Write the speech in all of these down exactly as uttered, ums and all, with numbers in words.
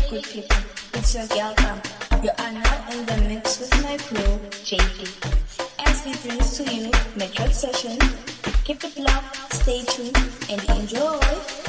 good people, it's your girl Gam. You are now in the mix with my crew, J D. As we bring to you Metro Session, keep it locked, stay tuned, and enjoy.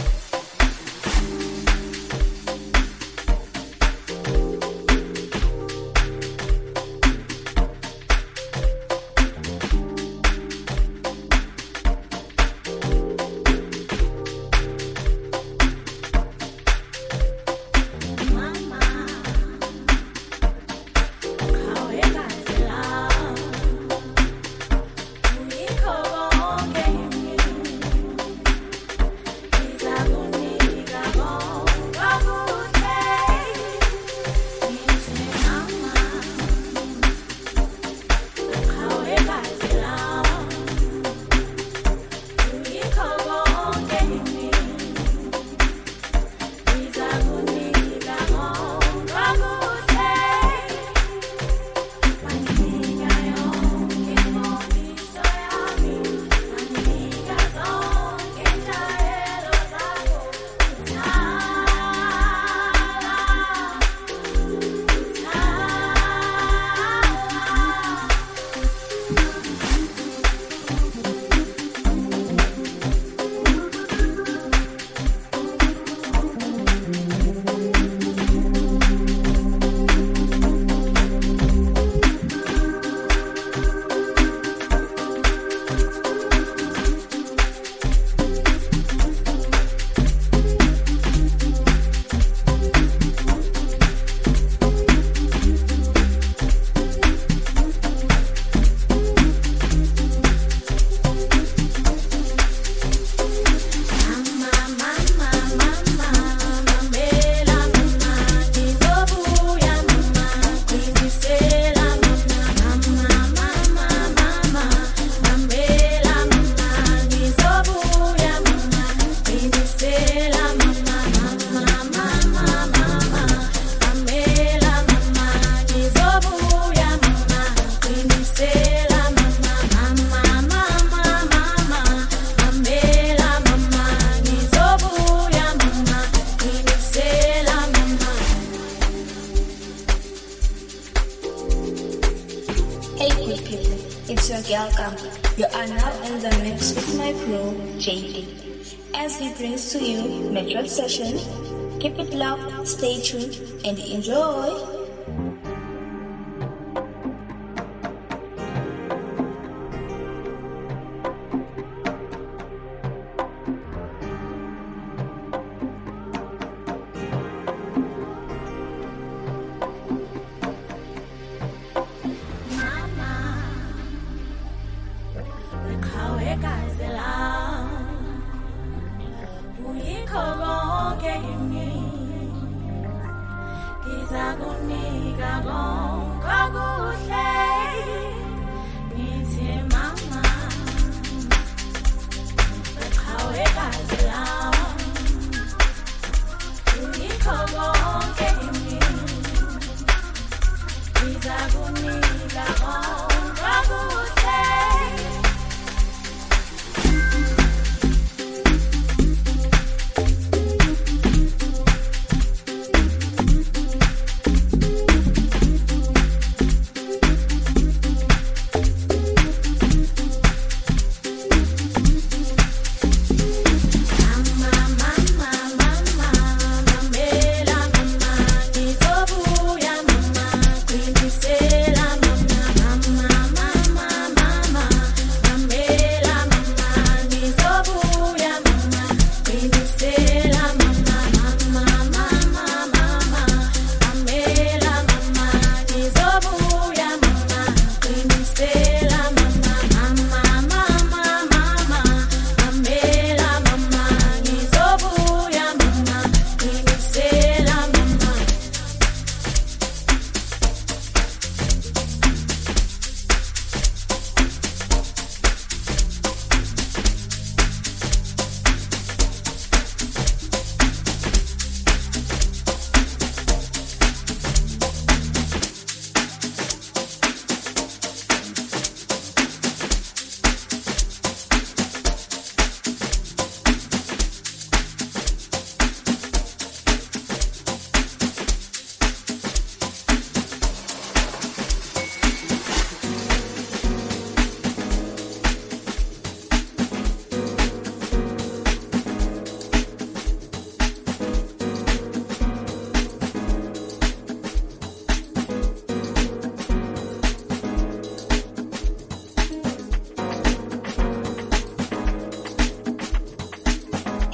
You are now in the mix with my crew, J D. As we bring to you Metro Session, keep it locked, stay tuned, and enjoy.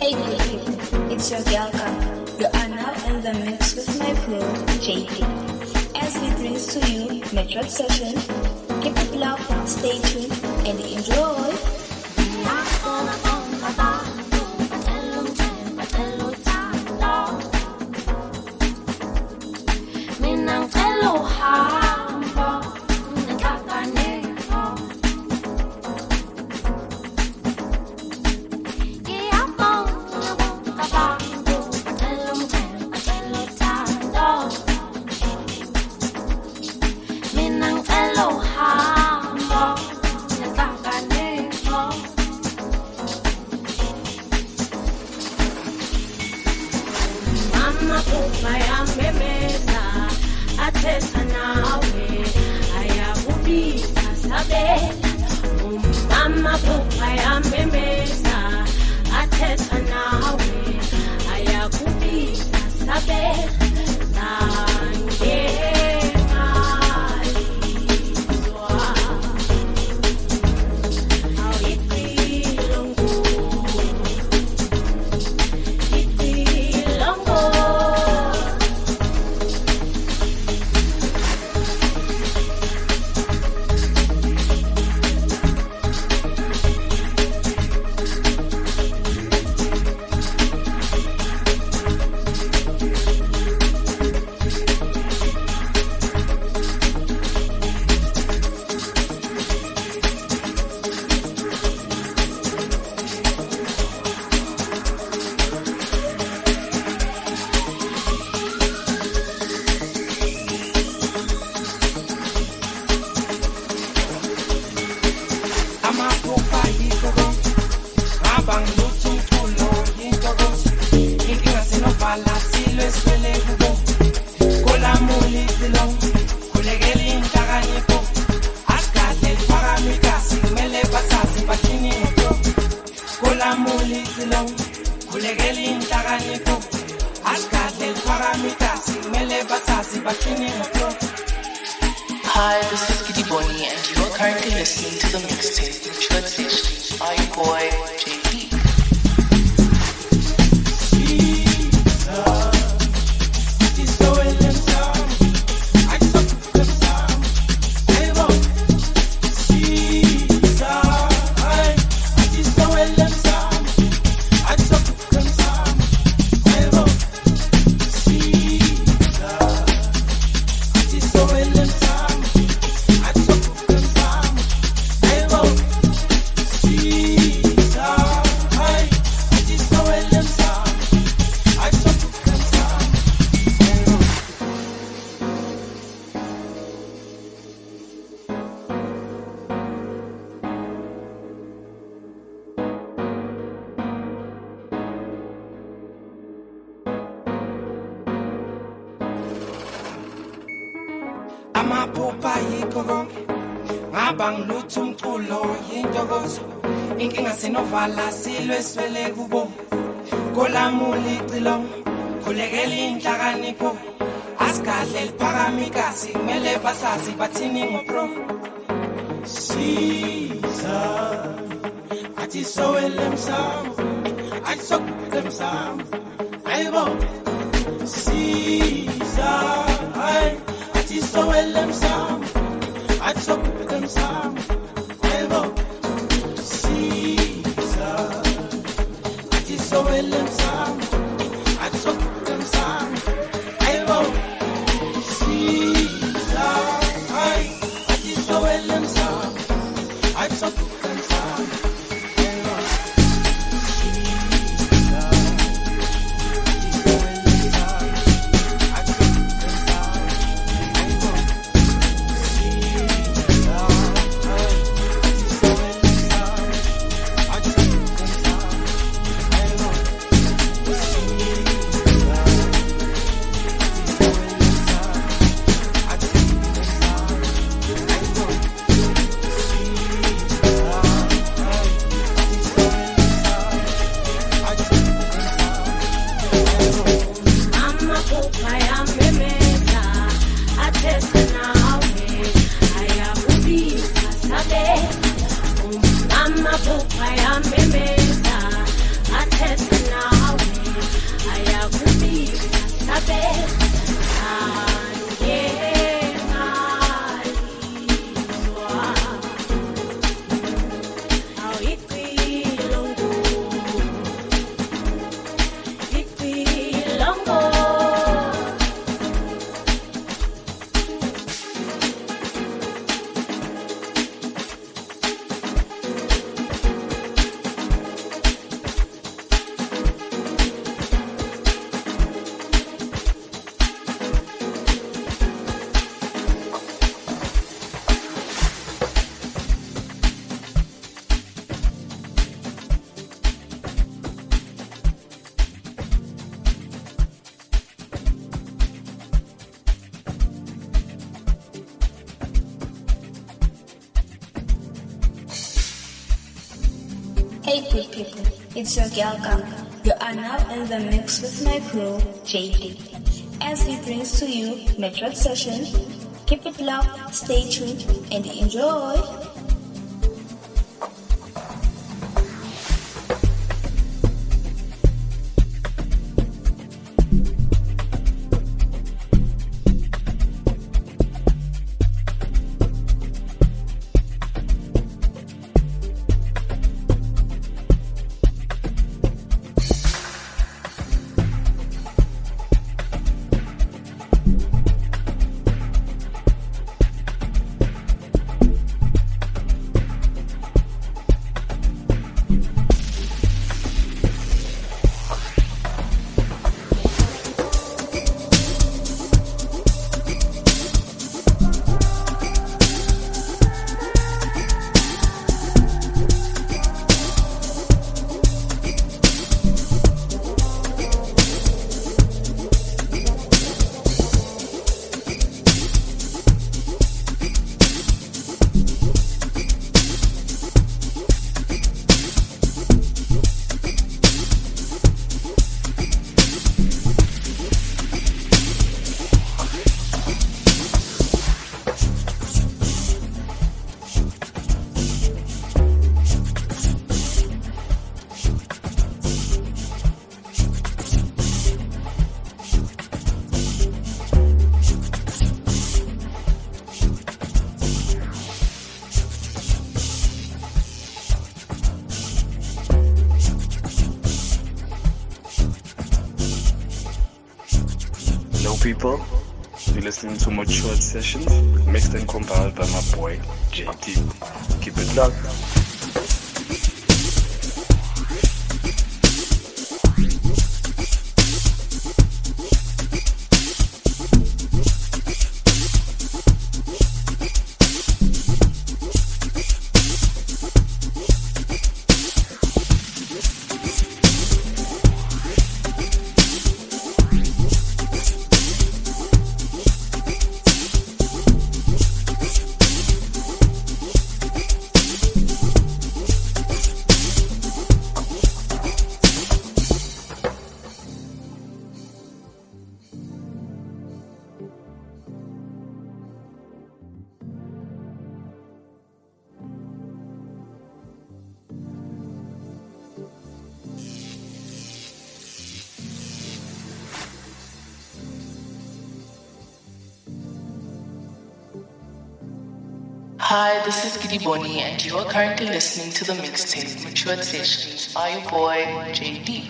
Hey good people, it's your girl Kami. You are now in the mix with my bro J D. As we bring to you Metro Session, keep it locked, stay tuned, and enjoy. Hi, this is Giddy Bonnie, and you are currently listening to the mixtape Matured Sessions by your boy J D. Amaphupha yikho konke ngaba ngilutha umculo yintokozo inkinga sinovala silwe sivele kubo kolamuli icilo khulekela inhlakanipho asigadle liphakama ikasi kumele basazi bathini ngopro siza athi sowele msamo athi sokule msamo ayibo siza ay so well them some I took them some ever see I so well them some I took them some ever see I so well them some I took them some Hey good people, it's your girl Ganga. You are now in the mix with my crew, J D. As he brings to you Metro Session, keep it locked, stay tuned, and enjoy! People, you're listening to Matured Sessions, mixed and compiled by my boy, J T. Keep it locked. Hi, this is Giddy Bonnie, and you are currently listening to the mixtape Matured Sessions by your boy, J D.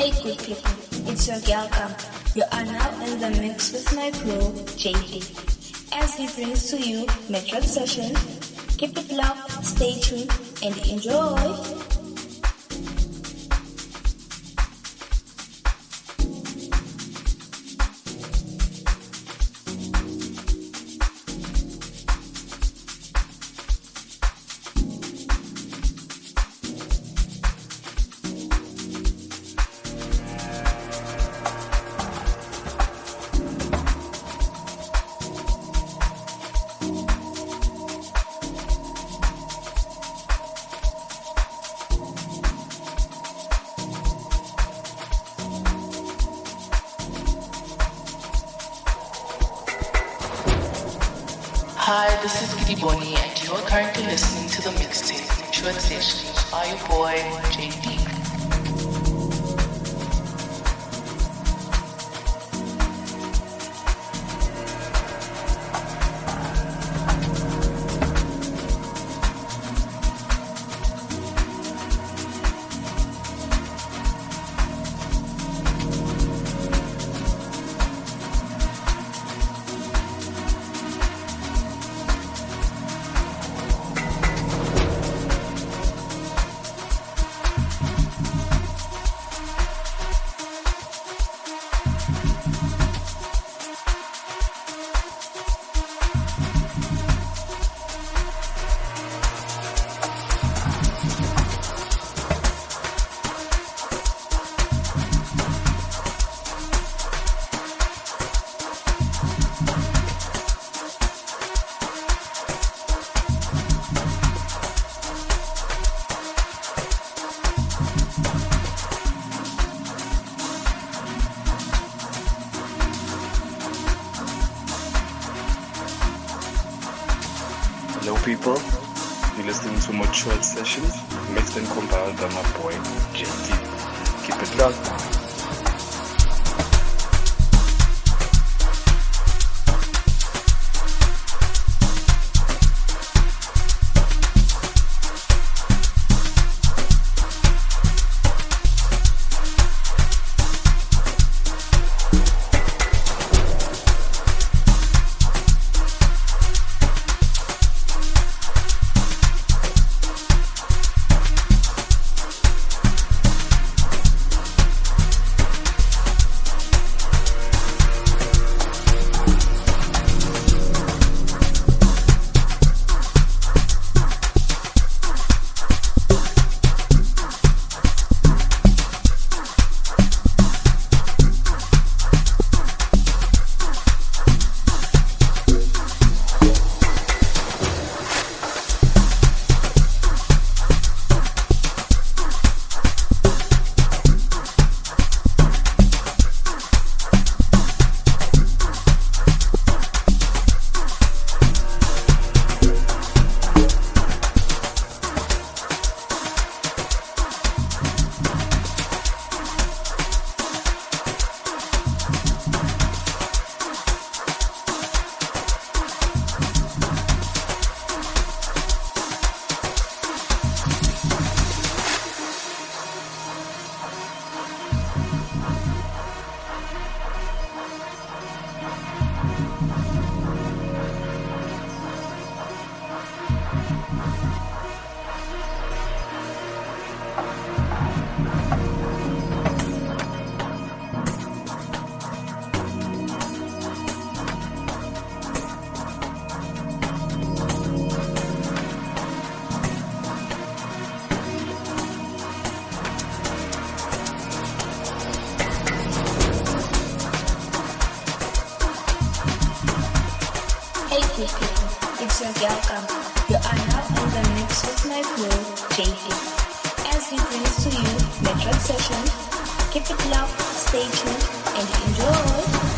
Hey good people, it's your girl Camp. You are now in the mix with my bro J D. As he brings to you Metro Session, keep it locked, stay tuned, and enjoy. Hi, this is Giddy Bonnie, and you are currently listening to the mixtape Short Sessions by your boy J D. Hello people, you're listening to more short sessions, mixed and compiled by my boy J D. Keep it locked. It's your girl Camp. You are now in the mix with my bro J D. As he brings to you Metro Session, keep it locked, stay tuned, and enjoy.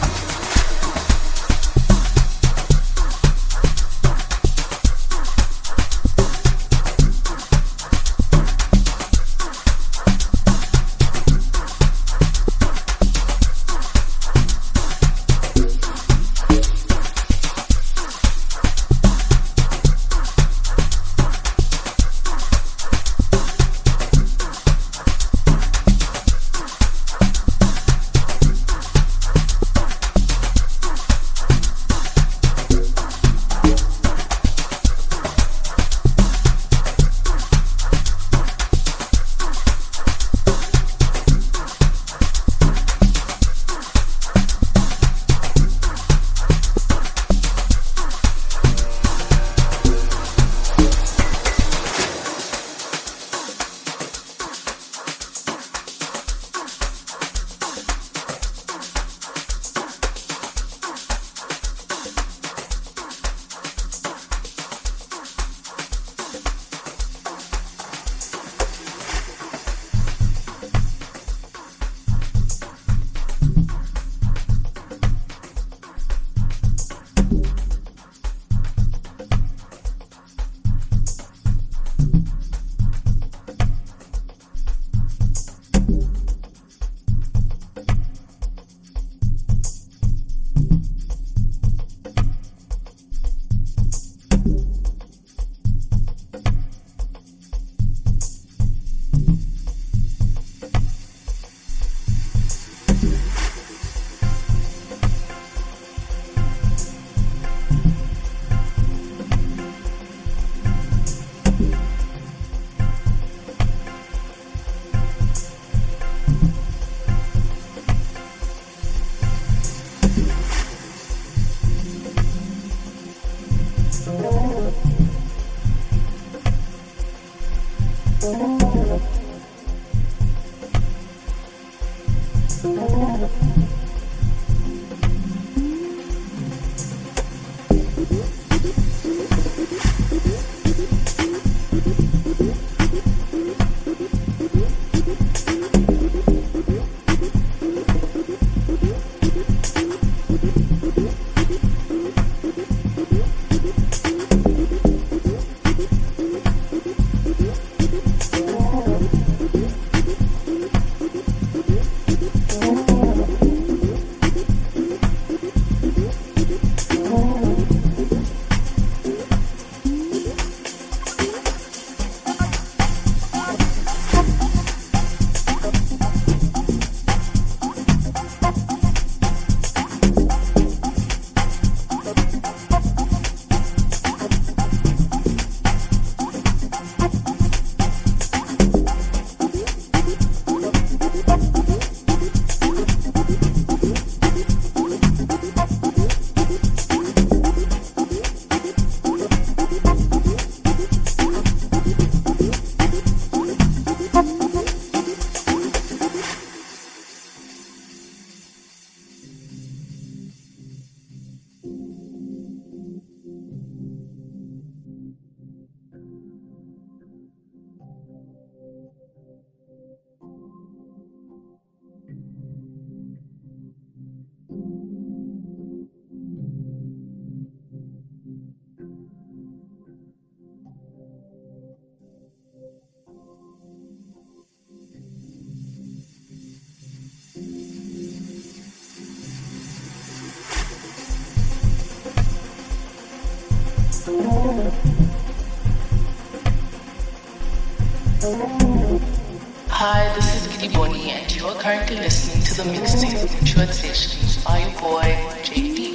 Hi, this is Giddy Bonnie, and you are currently listening to the mixtape of Matured Sessions by your boy, J D.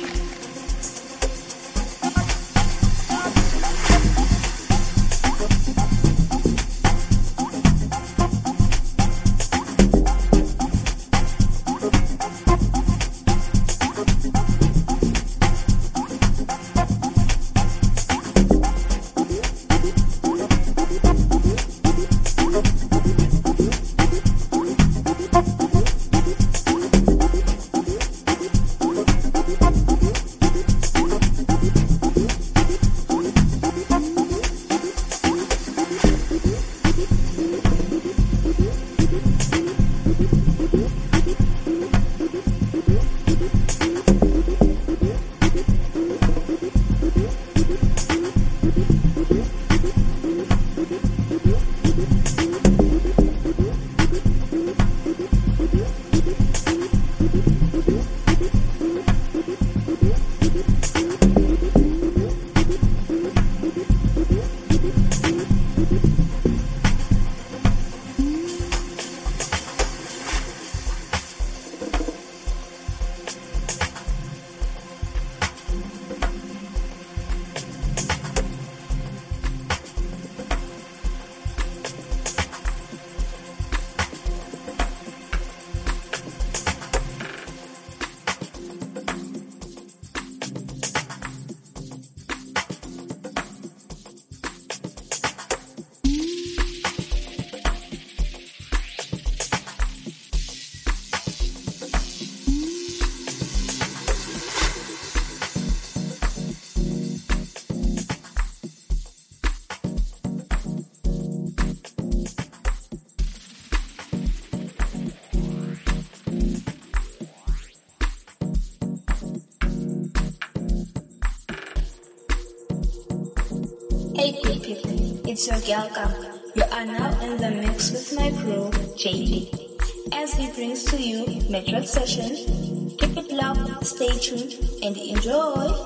Hey good people, it's your girl Kamba. You are now in the mix with my bro J D. As he brings to you Metroid Session, keep it locked, stay tuned, and enjoy.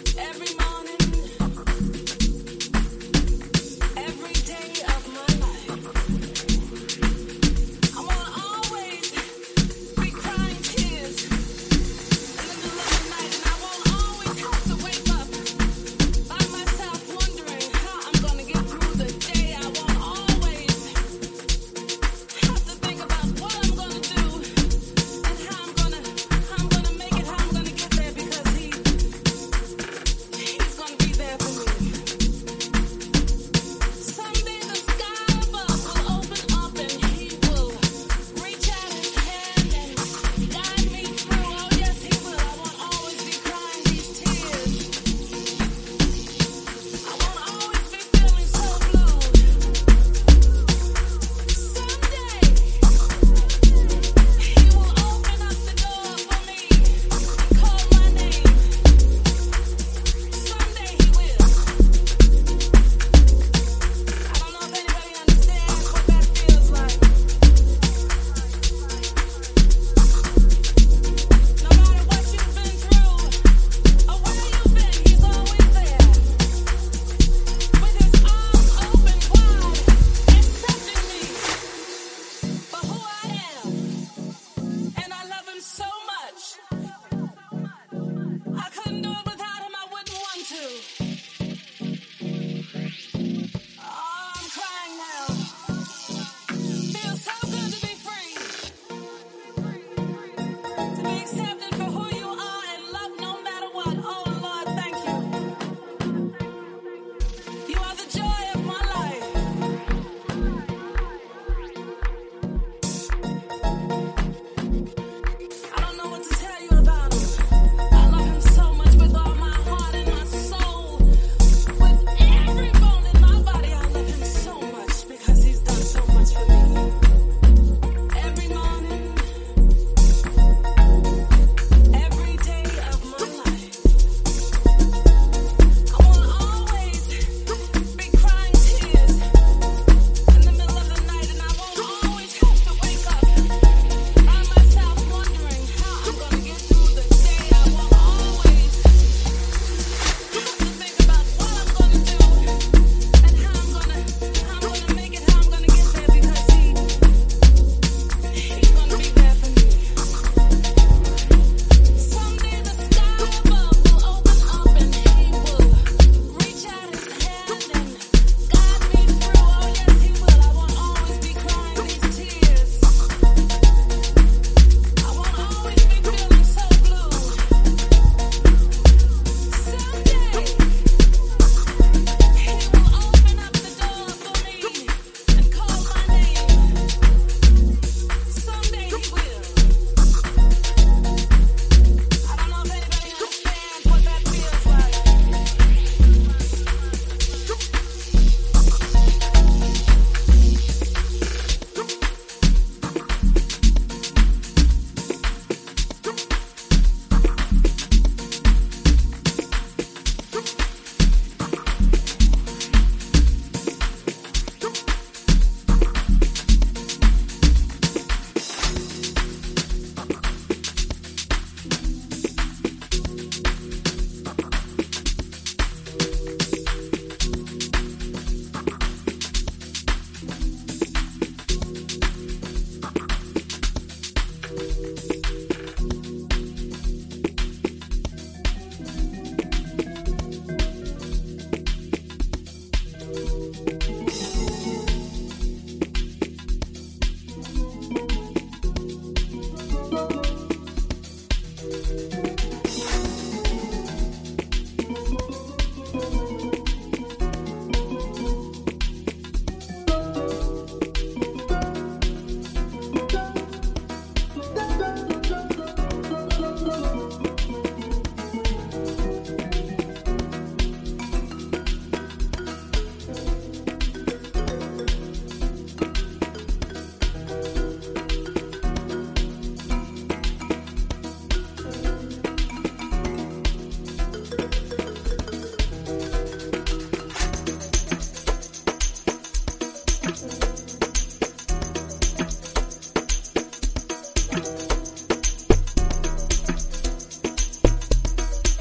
Every day of my life.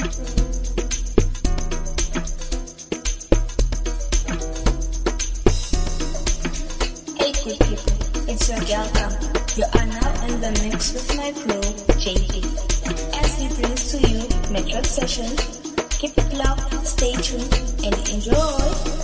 Hey good people, it's your girl Cam. You are now in the mix with my bro J D. As he brings to you Metro Session, keep it locked, stay tuned, and enjoy.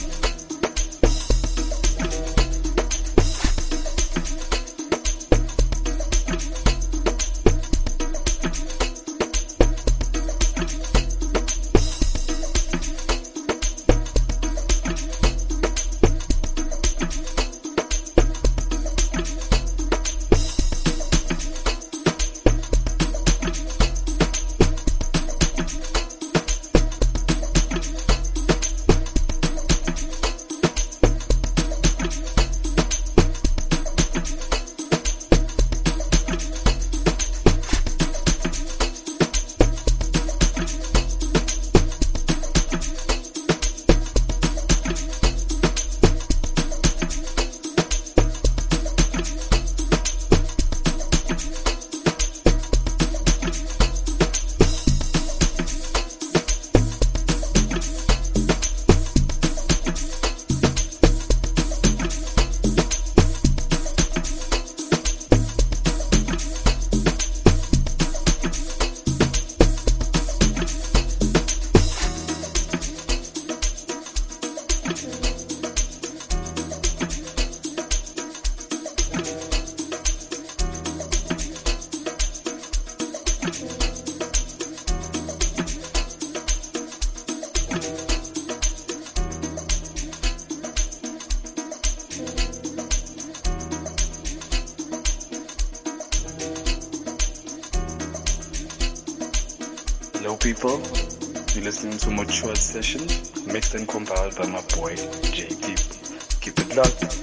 Hello people, you're listening to Mature Sessions, mixed and compiled by my boy J T. Keep it locked.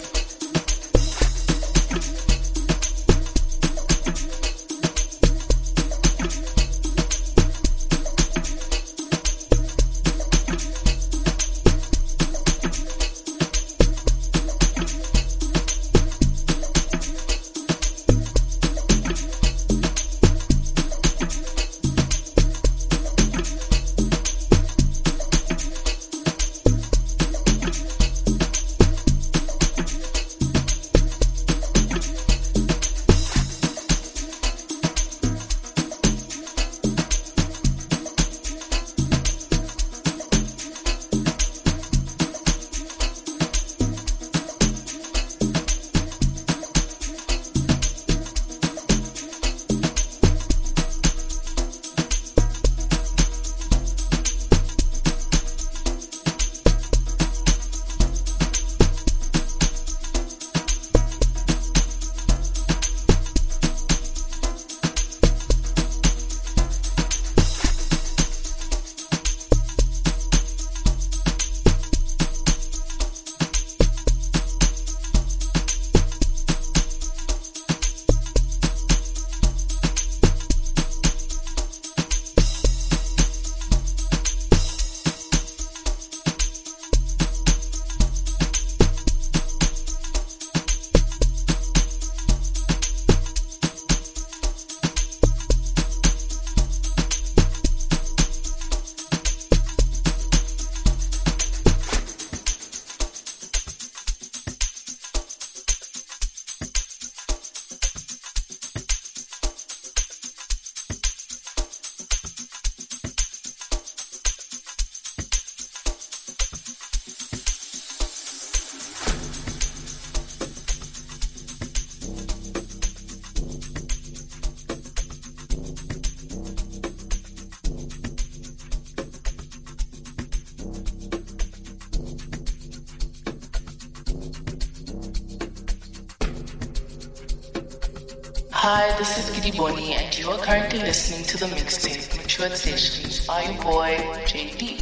Hi, this is Giddy Bonnie, and you are currently listening to the mixtape Matured Sessions by your boy J D.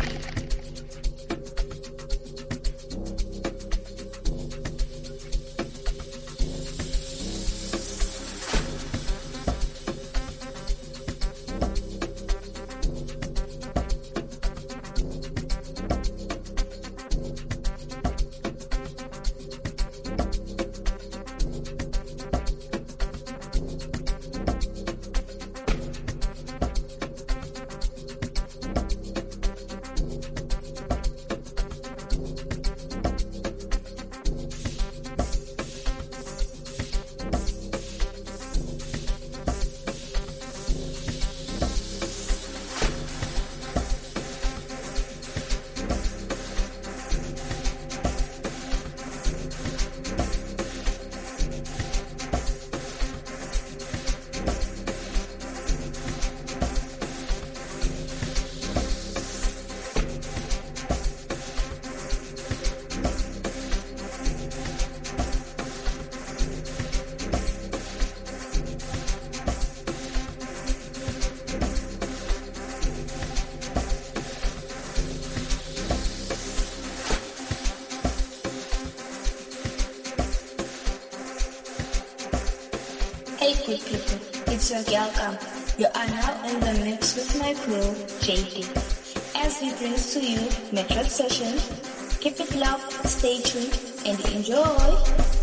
good people, it's your girl Camp. You are now in the mix with my bro J D. As he brings to you Metro Session, keep it locked, stay tuned, and enjoy.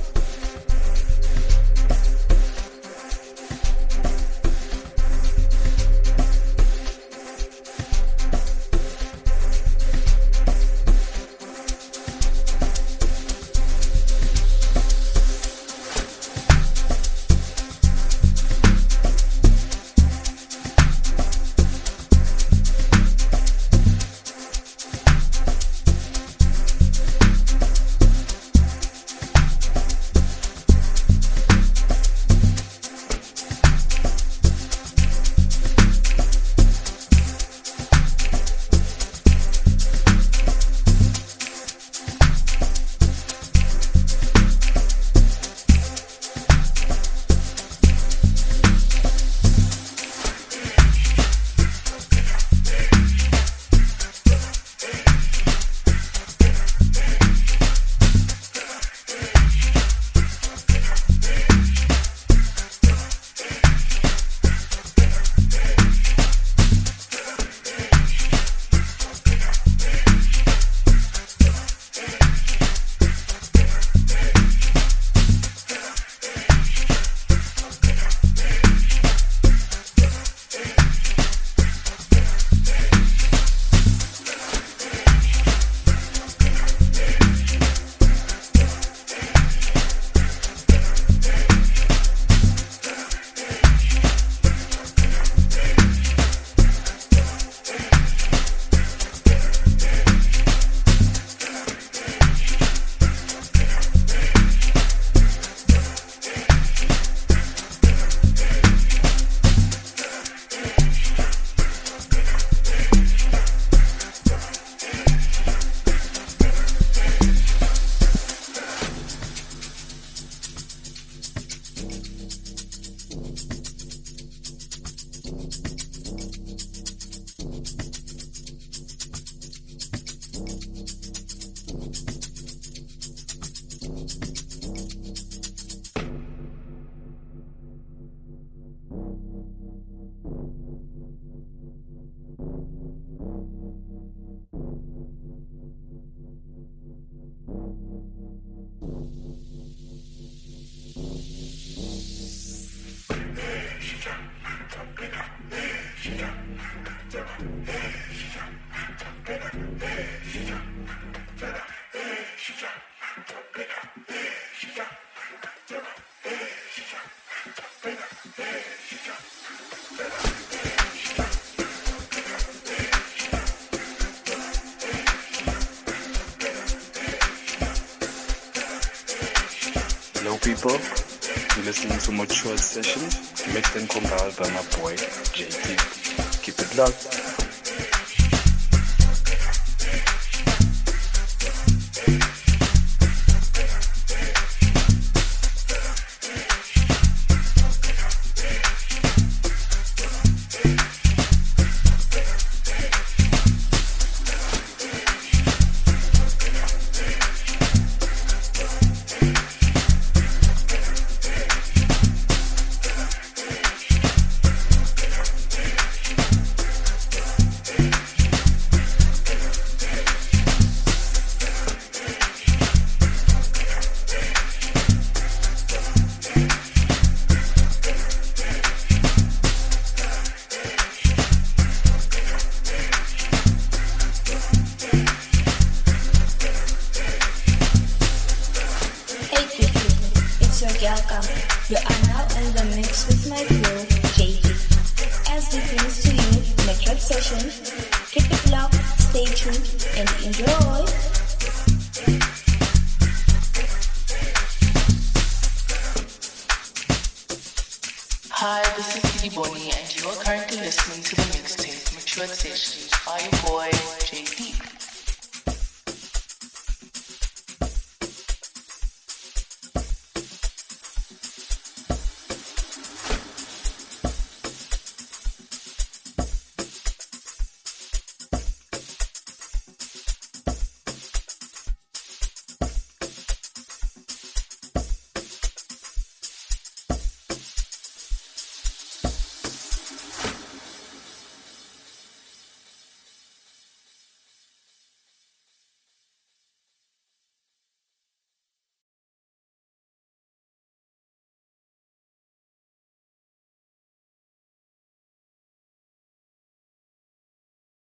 Hello people, you're listening to Mature Sessions, mixed and compiled by my boy J T. Keep it locked. You are now in the mix with my bro J D. As he brings to you Metro Session, keep it locked, stay tuned, and enjoy. Hi, this is Kitty Bonnie, and you are currently listening to the mixtape Mature Sessions by your boy J D.